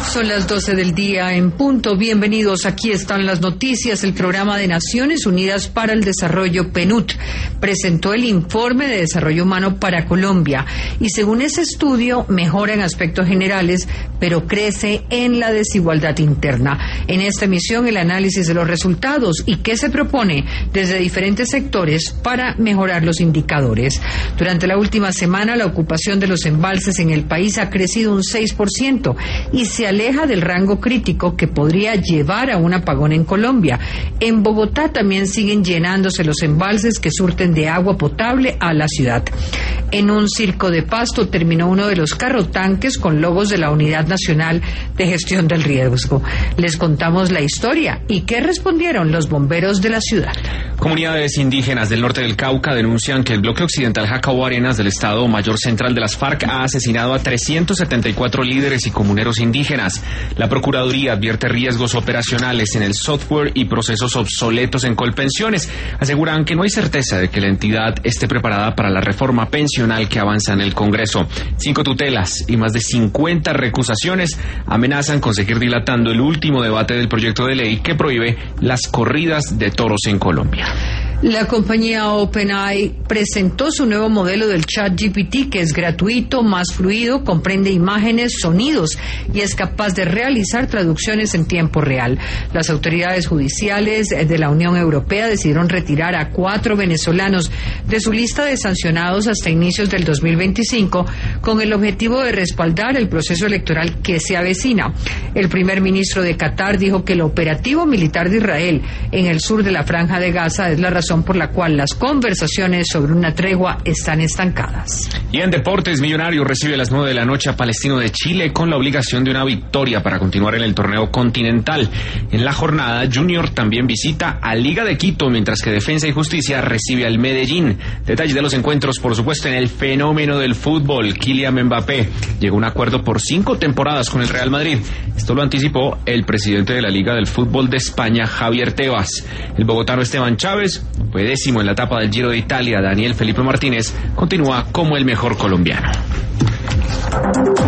Son las 12 del día en punto. Bienvenidos. Aquí están las noticias. El Programa de Naciones Unidas para el Desarrollo, PNUD, presentó el Informe de Desarrollo Humano para Colombia y según ese estudio mejora en aspectos generales, pero crece en la desigualdad interna. En esta emisión el análisis de los resultados y qué se propone desde diferentes sectores para mejorar los indicadores. Durante la última semana la ocupación de los embalses en el país ha crecido un 6% y se aleja del rango crítico que podría llevar a un apagón en Colombia. En Bogotá también siguen llenándose los embalses que surten de agua potable a la ciudad. En un circo de Pasto terminó uno de los carrotanques con logos de la Unidad Nacional de Gestión del Riesgo. Les contamos la historia y qué respondieron los bomberos de la ciudad. Comunidades indígenas del norte del Cauca denuncian que el bloque occidental Jacabo Arenas del Estado Mayor Central de las FARC ha asesinado a 374 líderes y comuneros indígenas. La Procuraduría advierte riesgos operacionales en el software y procesos obsoletos en Colpensiones. Aseguran que no hay certeza de que la entidad esté preparada para la reforma pensional que avanza en el Congreso. 5 tutelas y más de 50 recusaciones amenazan con seguir dilatando el último debate del proyecto de ley que prohíbe las corridas de toros en Colombia. La compañía OpenAI presentó su nuevo modelo del ChatGPT, que es gratuito, más fluido, comprende imágenes, sonidos y es capaz de realizar traducciones en tiempo real. Las autoridades judiciales de la Unión Europea decidieron retirar a 4 venezolanos de su lista de sancionados hasta inicios del 2025 con el objetivo de respaldar el proceso electoral que se avecina. El primer ministro de Qatar dijo que el operativo militar de Israel en el sur de la Franja de Gaza es la razón por la cual las conversaciones sobre una tregua están estancadas. Y en deportes, Millonarios recibe a las 9 de la noche a Palestino de Chile con la obligación de una victoria para continuar en el torneo continental. En la jornada, Junior también visita a Liga de Quito, mientras que Defensa y Justicia recibe al Medellín. Detalles de los encuentros, por supuesto, en el fenómeno del fútbol. Kylian Mbappé llegó a un acuerdo por 5 temporadas con el Real Madrid. Esto lo anticipó el presidente de la Liga del Fútbol de España, Javier Tebas. El bogotano Esteban Chávez fue 10º en la etapa del Giro de Italia. Daniel Felipe Martínez continúa como el mejor colombiano.